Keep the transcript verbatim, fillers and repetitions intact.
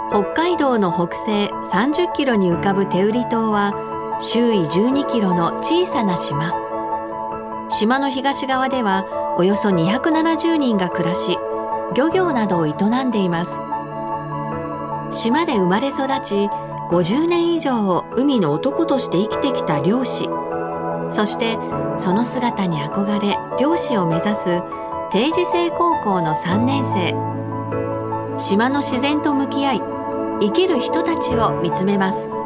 北海道の北西さんじゅっキロに浮かぶ天売島は周囲じゅうにキロの小さな島。島の東側ではおよそにひゃくななじゅうにんが暮らし、漁業などを営んでいます。島で生まれ育ち、ごじゅうねん以上を海の男として生きてきた漁師。そしてその姿に憧れ漁師を目指す定時制高校のさんねんせい。島の自然と向き合い、生きる人たちを見つめます。